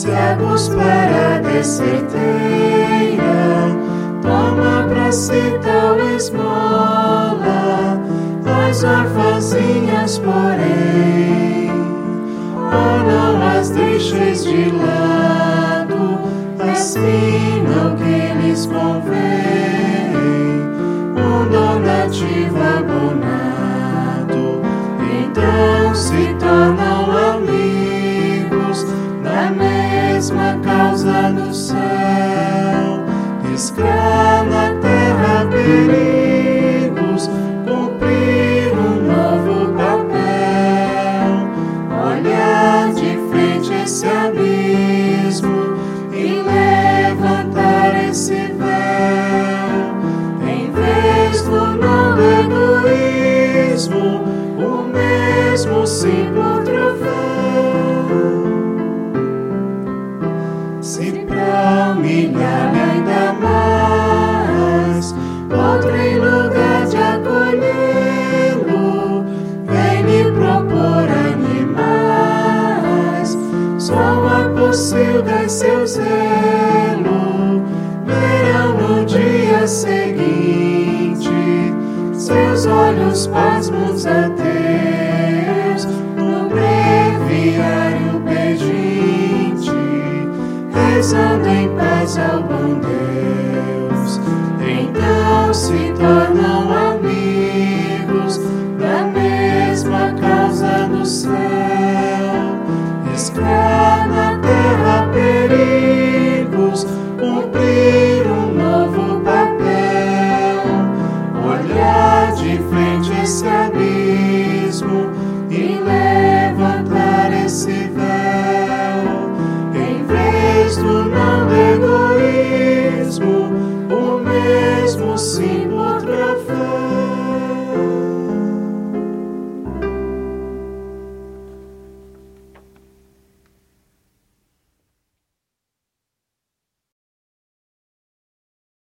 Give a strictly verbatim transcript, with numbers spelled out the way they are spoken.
cegos para a certeira, toma pra si tal esmola, as orfanzinhas, porém, oh, não as deixes de lado, assim não que lhes convém, um donativo abonado, então se tornam amigos da mesma causa no céu, riscar na terra perigos, cumprir um novo papel, olhar de frente esse abismo e levantar esse véu, em vez do não egoísmo, o mesmo simples troféu. Se pra humilhar-me ainda mais, outro em lugar de acolhê-lo, vem me propor animais, só a pocilga e seu zelo verão no dia seguinte seus olhos pasmos até